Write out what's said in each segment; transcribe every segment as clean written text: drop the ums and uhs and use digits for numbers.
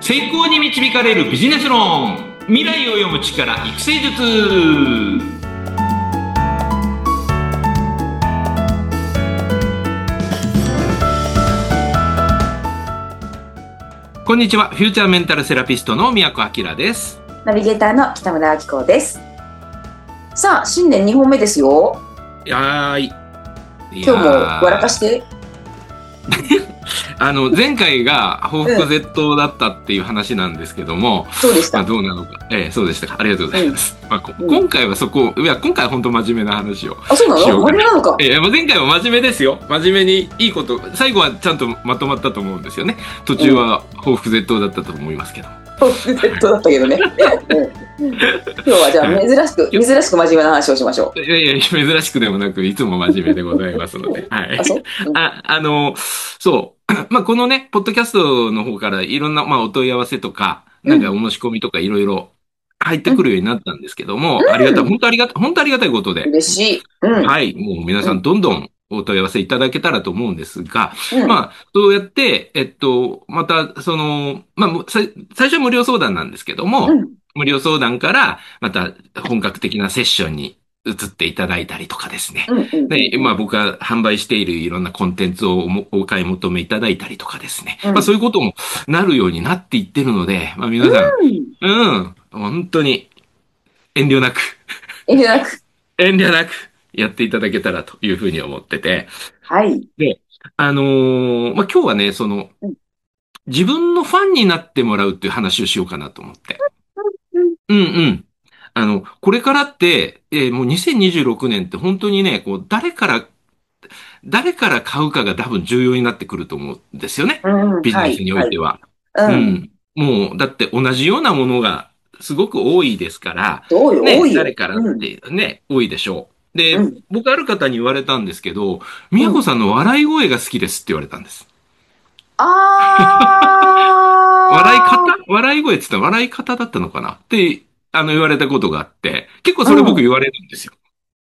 成功に導かれるビジネス論、未来を読む力、育成術。こんにちは。フューチャーメンタルセラピストの宮古明です。 ナビゲーターの北村明子です。さあ、新年2本目ですよ。 今日も笑かして前回が報復絶倒だったっていう話なんですけども、 そうでした。 どうなのか。そうでしたか。ありがとうございます。今回は今回は本当真面目な話をそうなの？ しようかな。 真面目なのか。 前回は真面目ですよ。真面目にいいこと、最後はちゃんとまとまったと思うんですよね。途中は報復絶倒だったと思いますけど。 報復絶倒だったけどね。今日はじゃあ珍しく真面目な話をしましょう。 珍しくでもなく、いつも真面目でございますので。はい。そう。このね、ポッドキャストの方からいろんな、お問い合わせとか、なんかお申し込みとかいろいろ入ってくるようになったんですけども、本当ありがたいことで。 嬉しい。 はい。もう皆さんどんどんお問い合わせいただけたらと思うんですが、そうやって、また、最初は無料相談なんですけども、無料相談から、また本格的なセッションに移っていただいたりとかですね。で、僕が販売しているいろんなコンテンツをお買い求めいただいたりとかですね。そういうこともなるようになっていってるので、皆さん、本当に遠慮なく、遠慮なくやっていただけたらというふうに思ってて。 はい。 で、今日はね、自分のファンになってもらうっていう話をしようかなと思って。これからって、もう2026年って本当にね、誰から買うかが多分重要になってくると思うんですよね。ビジネスにおいては。もう、だって同じようなものがすごく多いですから、誰からってね、多いでしょう。で、僕ある方に言われたんですけど、宮子さんの笑い声が好きですって言われたんです。笑い声って言ったら笑い方だったのかなって言われたことがあって、結構それ僕言われるんですよ。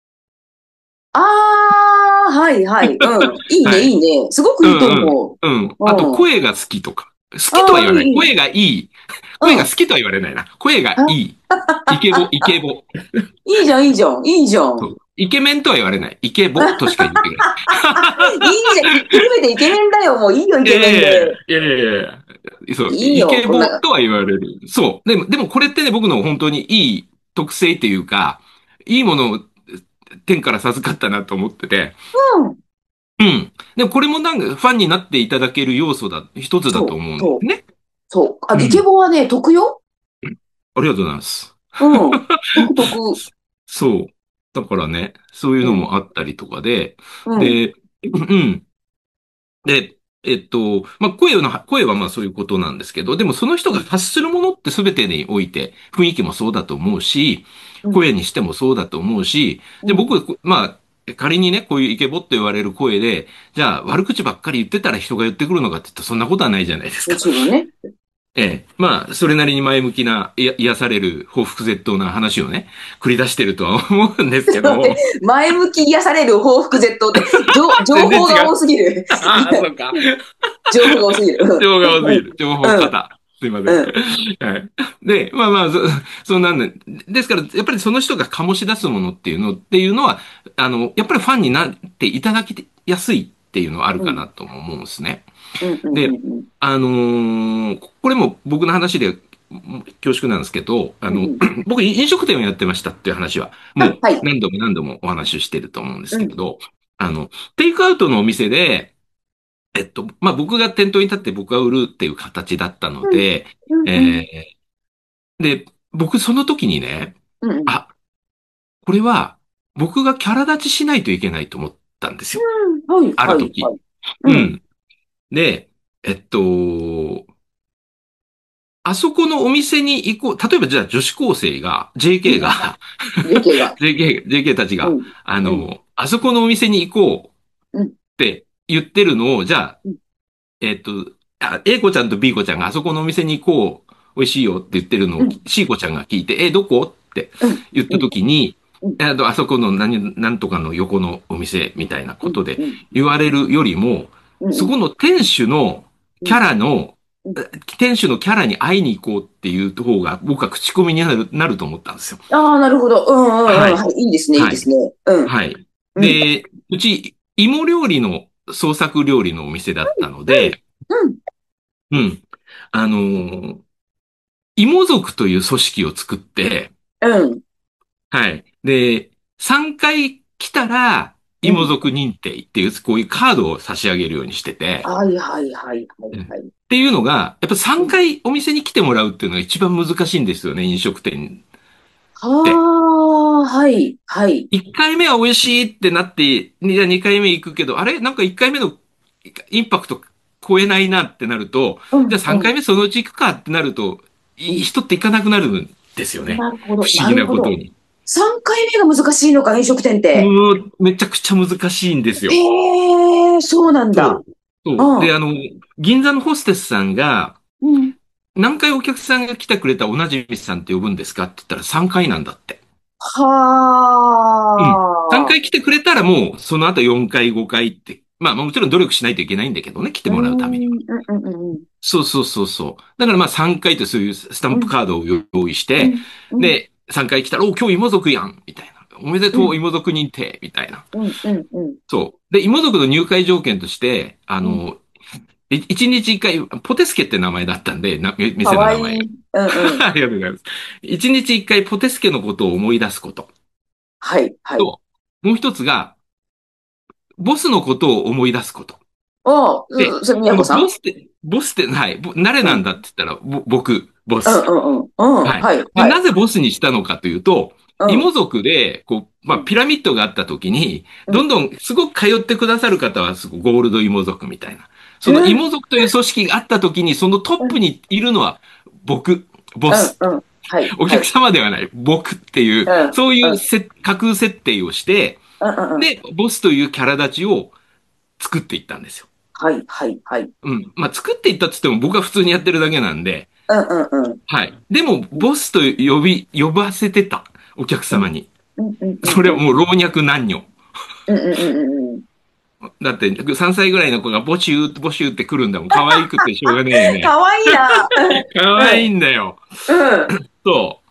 はい。いいね、いいね。すごくいいと思う。あと、声が好きとか。好きとは言わない。声がいい。声が好きとは言われないな。声がいい。イケボ。 いいじゃん。 イケメンとは言われない。イケボとしか言ってくれない。 いいじゃん。含めてイケメンだよ。もういいよ、イケメンで。 いや。そう、イケボとは言われる。そう。でもこれってね、僕の本当にいい特性っていうか、いいものを天から授かったなと思ってて。でもこれもなんかファンになっていただける要素一つだと思うんですね。 そう。イケボはね、得よ。 ありがとうございます。 得。 そう。だからね、そういうのもあったりとかで、で、声はそういうことなんですけど、でもその人が発するものって全てにおいて、雰囲気もそうだと思うし、声にしてもそうだと思うし、で、僕、仮にね、こういうイケボって言われる声で、じゃあ悪口ばっかり言ってたら人が言ってくるのかって言ったらそんなことはないじゃないですか。 そうだね。 それなりに前向きな、癒される報復絶倒な話をね、繰り出してるとは思うんですけども。 前向き癒される報復絶倒って、情報が多すぎる。 そうか。 情報が多すぎる。 情報方。すいません。はい。で、そんなんで、ですから、やっぱりその人が醸し出すものっていうのは、やっぱりファンになっていただきやすいっていうのはあるかなと思うんですね。で、これも僕の話で恐縮なんですけど、僕飲食店をやってましたっていう話は、もう何度もお話ししてると思うんですけれど、テイクアウトのお店で、僕が店頭に立って僕が売るっていう形だったので、で、僕その時にね、これは僕がキャラ立ちしないといけないと思ったんですよ。ある時。で、あそこのお店に行こう。例えばじゃあ女子高生が、JK たちが、あそこのお店に行こうって言ってるのを、じゃあ、A 子ちゃんと B 子ちゃんがあそこのお店に行こう、美味しいよって言ってるのを C 子ちゃんが聞いて、どこって言った時に、あそこのなんとかの横のお店みたいなことで言われるよりも、そこの店主のキャラのうん。 店主のキャラに会いに行こうっていう方が僕は口コミになると思ったんですよ。 ああ、なるほど。うんうんうん。 はい。 はい。いいですね、いいはい。 ですね。うん。 はい。 うん。 で、うち、芋料理の、創作料理のお店だったので、 うん。 うん。あのー芋族という組織を作って、 うん。 はい。で、3回来たら、 うん。 芋族認定っていう、こういうカードを差し上げるようにしてて、 はいはいはいはいうんっはい。 ていうのが、やっぱ3 うん。 回お店に来てもらうっていうのが一番難しいんですよね、飲食店はって。 あ、はい、はい。 1回目は美味しいってなって、じゃあ2回目行くけど、あれなんか1回目のインパクト超えないなってなると、じゃあうん、う 3回ん、 目そのうち行くかってなると、 うん。 人って行かなくなるんですよね。 なるほど、な不思議るほど。 なことに。 3回目が難しいのか、飲食店って。 もう、めちゃくちゃ難しいんですよ。 へえ、そうなんだ。 そう。そう。で、 うん、 銀座のホステスさんが、 うん。 何回お客さんが来てくれたおなじみさんって呼ぶんですかって言ったら3回なんだって。うん。3 はあ。 回来てくれたらもう、その後4回、5回って。まあ、もちろん努力しないといけないんだけどね、来てうーもらうためには。 ん、うん、うん、うん。 そうそうそうそう。だからまあ3回とそういうスタンプうん、 カードを用意して、 うん、うん、 で、3回来たら、お、今日芋族やんみたいな。おめでとう、 うん、 芋族認定みたいな。 うん、うん、うん。 そう。で、芋族の入会条件として、 うん。 一日一回、ポテスケって名前だったんで、 か店の名前が。 わいい。うん、うん。 ありがとうございます。一日一回ポテスケのことを思い出すことはい、はい。 と、もう一つが、ボスのことを思い出すこと。 おで、 それ、みやこさん？ ボスって、はい、誰うん、 なんだって言ったら、僕、ボうん、 ス。 うん、うん。うん、 はい。 はい、 で、 はい。 なぜボスにしたのかというと、 うん、 芋族で、まあ、 うん、 ピラミッドがあった時に、 うん。 どんどん、すごく通ってくださる方は、ゴールド芋族みたいな。そのうん、 芋族という組織があった時に、そのトッうん、 プにいるのは、僕、ボうん、 ス。 うん。はい、 お客はい。 様ではない、僕っていう、 うん、 そういううん、 架空設定をして、 うん、うん。 で、ボスというキャラ立ちを作っていったんですよ。 はい、はい、はい。 うん。まあ、作っていったって言っても僕は普通にやってるだけなんで、 うん、うん、うん。 はい。でも、ボスと呼ばせてた。お客うん、 様に。 うん、うん、うん、うん。 それはもう老若男女。 うん、うん、うん、うん。 だって3歳ぐらいの子がボシューって来るんだもん。可愛くてしょうがねえよね。 かわいいな。 可愛いんだよ。 うん、うん、 そう。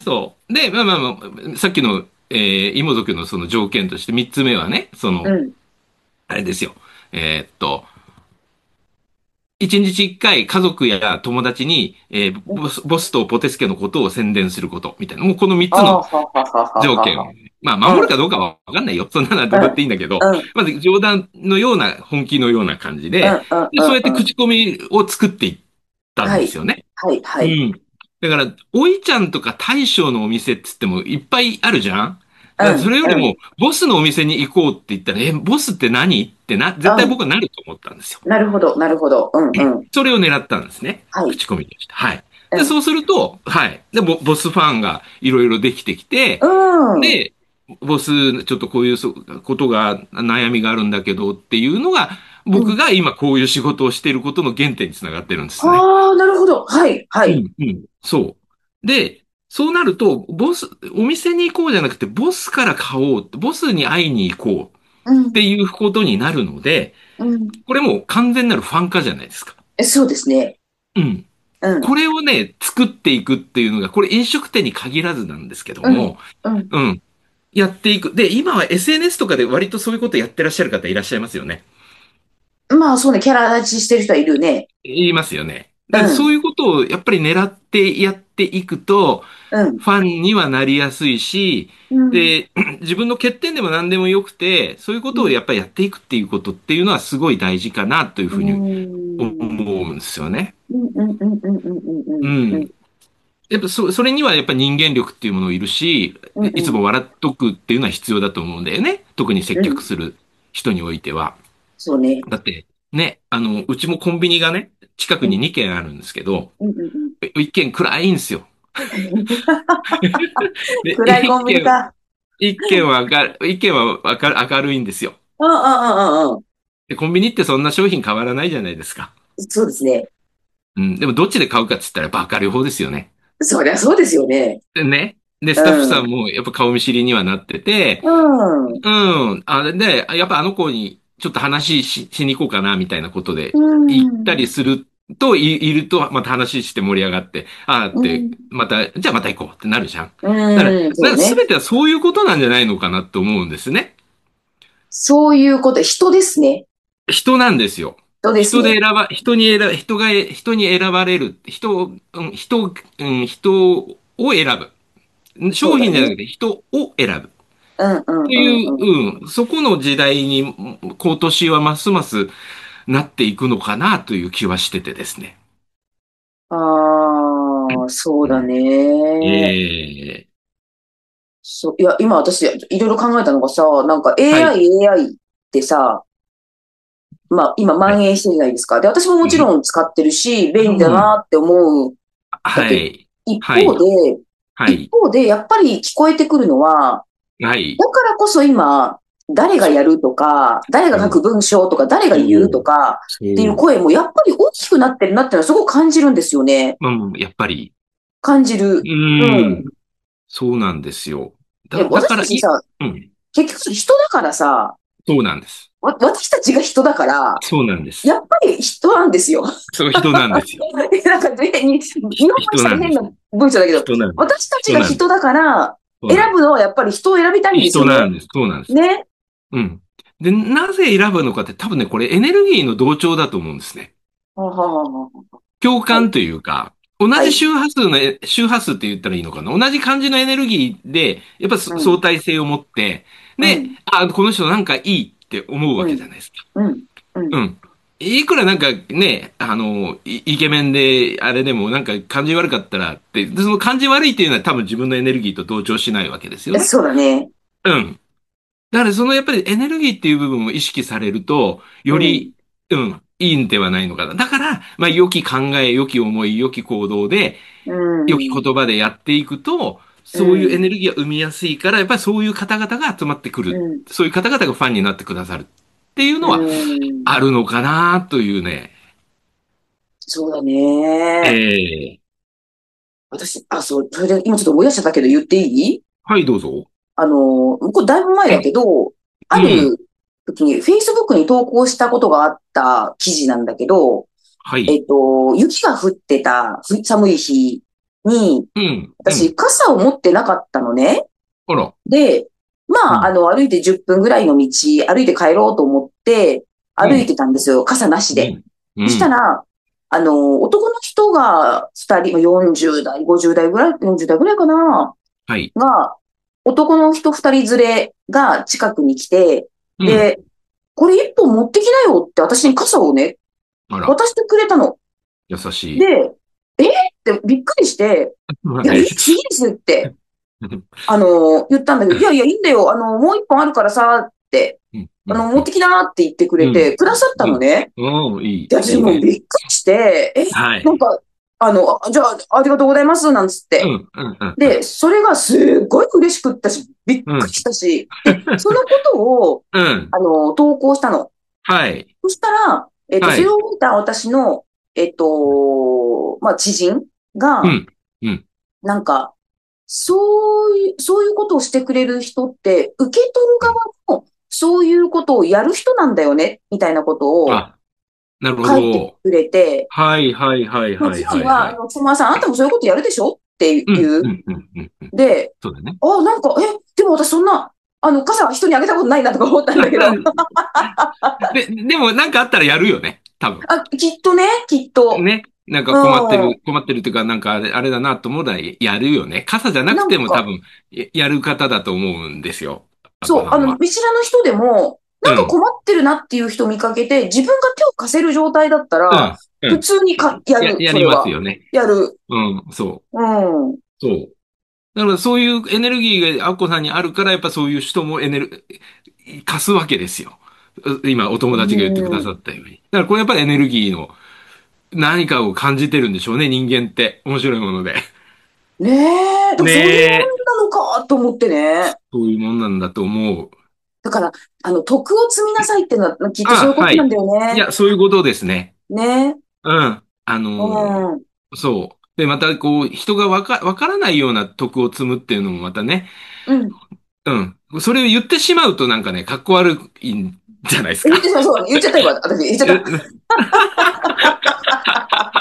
そう。で、まあまあまあ、さっきの、芋族のその条件として3つ目はね、 うん、 あれですよ。えーっと、一日一回家族や友達に、 うん。 ボスとポテスケのことを宣伝することみたいな。もうこの3 ああ、 つのはははは条件を。 はは。 まあ、 うん、 守るかどうかはわかんないよ。そんなのはどうだっていいんだけど、 うん、うん、 まず冗談のような、本気のような感じで、 うん、うん、 で、そうやってうん。 口コミを作っていったんはい、 ですよね。 はい、はい。 うん。だから、おいちゃんとか大将のお店っつってもいっぱいあるじゃん。だからそうん、うん。 れよりも、ボスのお店に行こうって言ったら、ボスって何って絶対僕はなると思ったんですよ。 なるほど、なるほど。うん、うん。 それを狙ったんですね。 はい。 口コミとして。はい。で、 うん。 そうすると、はい。で、ボスファンがいろいろできてきて、 うん。 で、ボス、ちょっとこういうことが、悩みがあるんだけどっていうのが、 うん。 僕が今こういう仕事をしていることの原点につながってるんですね。 ああ、なるほど。はい、はい。 うん、うん。そう。で、そうなると、お店に行こうじゃなくて、ボスから買おう、ボスに会いに行こううん、 っていうことになるので、 うん。 これもう完全なるファン化じゃないですか。 そうですね。 うん。 うん、 これをね、作っていくっていうのが、これ飲食店に限らずなんですけどうん、 も、 うん。 うん。やっていく。で、今は SNS とかで割とそういうことやってらっしゃる方いらっしゃいますよね。 まあ、そうね、キャラ立ちしてる人はいるね。 言いますよね。 うん、 そういうことをやっぱり狙ってやっていくと、 うん、 ファンにはなりやすいし、 うん、 で、自分の欠点でも何でもよくて、そういうことをうん、 やっぱりやっていくっていうことっていうのはすごい大事かなといううふうに思ん、 うんですよね。 うん、うん、うん、うん、うん、うん、うん、 うん。やっぱそれにはやっぱ人間力っていうものいるし、 うん、 いつも笑っとくっていうのは必要だと思うんだよね。特に接うん。 客する人においては。 そうね。 だって、ね、うちもコンビニがね、近くにうん、 2軒あるんですけど、 うん、うん。 1軒暗いんですよ。で、 暗いコンビニか。 一軒は明るいんですよ。 うん、うん、うん、うん。 で、コンビニってそんな商品変わらないじゃないですか。 そうですね。 うん。でもどっちで買うかって言ったらやっぱ明るい方ですよね。 そりゃそうですよね。 でね。で、スタッフうん。 さんもやっぱ顔見知りにはなってて、 うん。 うん。やっぱあの子にちょっと話しに行こうかな、みたいなことでう行ったりん。 するいると、また話して盛り上がって、ああって、 うん。 また、じゃあまた行こうってなるじゃん。だから、 うん、そうね。 なんか全てはそういうことなんじゃないのかなと思うんですね。 そういうこと、人ですね。 人なんですよ。 人ですね。 人に選ばれる。人を選ぶ。商そうだね。 品じゃなくて人を選ぶ。 うん、うん、 という、 うん、うん。 そこの時代に今年はますますなっていくのかなという気はしててですね。 ああ、そうだうん。 ね。 ええ、 そう、いや、今私、いろいろ考えたのがさ、なんかはい。 AI ってさ、まあ、今はい。 蔓延してるじゃないですか。で、私ももちろん使ってるし、便利だうん。 なって思う。だけど、 はい。 一はい。 方で、 はい。 やっぱり聞こえてくるのは、 はい。 だからこそ今、誰がやるとか、誰が書くそう。 文章とか、誰が言うとそう。 かっていうそう。 声もやっぱり大きくなってるなっていうのはすごく感じるんですよね。 うん、やっぱり。 感じうる。うん。 ん。 そうなんですよ。 で、 だ私からい、 たちさ、 うん。 結局人だからさ、 そうなんです。 私たちが人だから、 そうなんです。 やっぱり人なんですよ。 そう人なんですよ。 なんか、日本語にしたら変な人なんです。 文章だけど、 人なんです。 私たち人なんです。 が人だから、 そうなんです。 選ぶのはやっぱり人を選びたいんですよね。 人なんです。そうなんです。 ね。 うん。で、なぜ選ぶのかって多分ね、これエネルギーの同調だと思うんですね。 はははははい。 共感というか、同はい。 じ周波数って言ったらいいのかな。同じ感じのエネルギーで、やっぱうん。 相対性を持って、で、 うん。 この人なんかいいって思うわうん。 けじゃないですか。 うん。うん。 うん。いくらなんかね、イケメンで、あれでもなんか感じ悪かったらって、でその感じ悪いっていうのは多分自分のエネルギーと同調しないわけですよね。 そうだね。 うん。だからそのやっぱりエネルギーっていう部分を意識されると、 うん。 より、いいんではないのかな。だから、まあ、良き考え、良き思い、良き行動で、 う良きん。 言葉でやっていくと、 うそういうエん。 ネルギーが生みやすいから、やっぱりそういう方々が集まってくる。 うん。 そういう方々がファンになってくださるっていううのはん。 あるのかなというね。 そうだね。 ええ、 私、そう、それで今ちょっと思い出しちゃったけど言っていい？ はい、どうぞ。 これだいぶ前だけど、あうん。 る時に Facebook に投稿したことがあった記事なんだけど、 はい。 雪が降ってた寒い日に、 うん。う私、 ん。 傘を持ってなかったのね。 あら。 で、まあ、 うん。 歩いて10分ぐらいの道、歩いて帰ろうと思って、歩いてうん。 たんですよ。傘なしで。 うん。うそしたん。 ら、男の人が2人、40代、50代ぐらい、40代ぐらいかな、 はい。 が、男の人2人連れが近くに来て、 うん。 で、これ1本持ってきなよって私に傘をね、 あら。 渡してくれたの。 優しい。 で、ってびっくりして、いや、いいはい。 です、いいですって、言ったんだけど、いやいや、いいんだよ。もう1本あるからさ、って、 うん。うん。 持ってきなって言ってくうん。 れて、くださったうん。 のね。 うん。いい。 で、私いいね。 もうびっくりして、 はい。 なんか、じゃあ、ありがとうございます、なんつって。 うん。うん。うん。うん。 で、それがすっごい嬉しくったし、びっうん。 くりしたし、で、そのことを、 うん。 投稿したの。 はい。 そしたら、それはい。 を見た私の、まあ、知人が、 うん。うん。 なんか、そういうことをしてくれる人って、受け取るうん。 側も、そういうことをやる人なんだよね、みたいなことをあ、なるほ書いてど。 くれて、 はい、はい、はい、 まあ、 はい、 つまりは、 はい、はい。 つまさん、あんたもそういうことやるでしょってうん、 いう。 うん、うん、うん。うん、 で、 そうだね。 なんか、でも私そんな、傘は人にあげたことないなとか思ったんだけど、 でもなんかあったらやるよね。多分。 きっとね、きっと。 ね。なんかうん。 困ってるっていうか、なんかあれだなと思うならやるよね。傘じゃなくてなんか、 も多分やる方だと思うんですよ。あこそう、 さんは。 見知らぬ人でも、なんかうん、 困ってるなっていう人見かけて、自分が手を貸せる状態だったら、 うん、うん。 普通にやる、 やりそれは。 ますよね。 やる。 うん、そう。 うん。 そう。だからそういうエネルギーがアッコさんにあるから、やっぱそういう人も貸すわけですよ。今、お友達が言ってくだうん。 さったように。だからこれやっぱりエネルギーの何かを感じてるんでしょうね、人間って。面白いもので。 ねえ、でもねそういうもえ。 んなのかと思ってね。 そういうもんなんだと思う。 だから、徳を積みなさいってのは、きっとそういうこはい。 となんだよね。 いや、そういうことですね。 ね。 うん。 うん。 そう。で、またこう、人がわからないような徳を積むっていうのもまたね、 うん。 うん。それを言ってしまうとなんかね、かっこ悪いんじゃないですか。 言ってしまう、そう、言っちゃった今、私言っちゃった。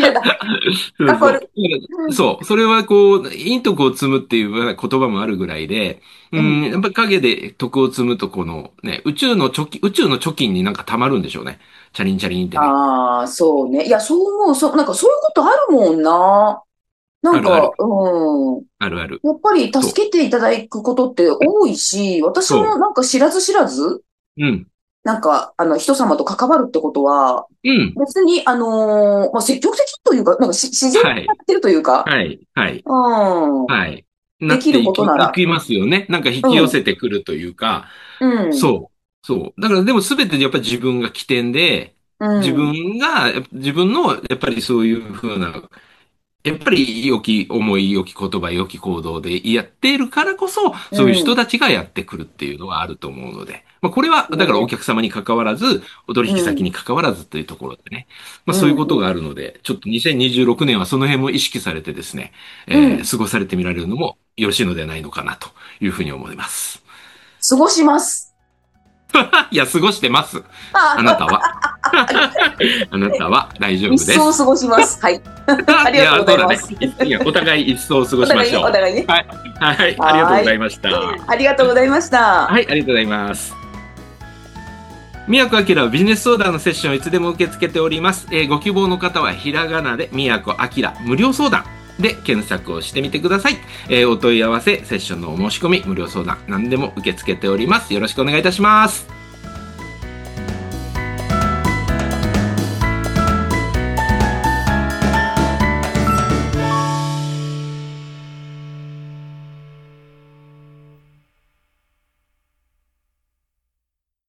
嫌だ。 そうそう。 頑張る。うん。 そう。それはこう、陰徳を積むっていう言葉もあるぐらいで、 うん。 やっぱり影で徳を積むと、このね、宇宙の貯金になんか溜まるんでしょうね。チャリンチャリンってね。 ああ、そうね。いや、そう思う。なんかそういうことあるもんな。なんか、 あるある。 うん。 あるある。 やっぱりそう。 助けていただくことって多いし、私もそなんか知らず知らず、 う。うん。 なんか、人様と関わるってことは、 うん。 別に、まあ、積極的というか、なんか自然にはい。 やってるというか、 はい。はい。 うん、 はい。なできるっていことなら、 きますよね。なんか引うき寄ん、 せてくるというか、 うん、 そう。そう。だからでも全てやっぱり自分が起点で、 うん、 自分のやっぱりそういうふうなやっぱり良き思い、良き言葉、良き行動でやっているからこそ、 うそういう人ん、 たちがやってくるっていうのはあると思うので、まあこれは、だからおね、 客様に関わらず、お取引先うん、 に関わらずというところでね、まあうん、 そういうことがうん、 あるので、ちょっと2026年はその辺も意識されてですね、 うん、 過ごされてみられるのもよろしいのではないのかなというふうに思います。 過ごします。 いや、過ごしてます。あなたあ、 は。あなたは大丈一夫です。 層過ごします。はい。ありがとういや、そうだね。 ございます。 いや、お互い一層過ごお互いね、おしましょ互いね。 う。はい。はい。ありがとうはーい。 ございました。はありがとうございました。 い。ありがとうございます。宮古明はビジネス相談のセッションをいつでも受け付けております。ご希望の方はひらがなで宮古明無料相談で検索をしてみてください。お問い合わせ、セッションのお申し込み、無料相談、何でも受け付けております。よろしくお願いいたします。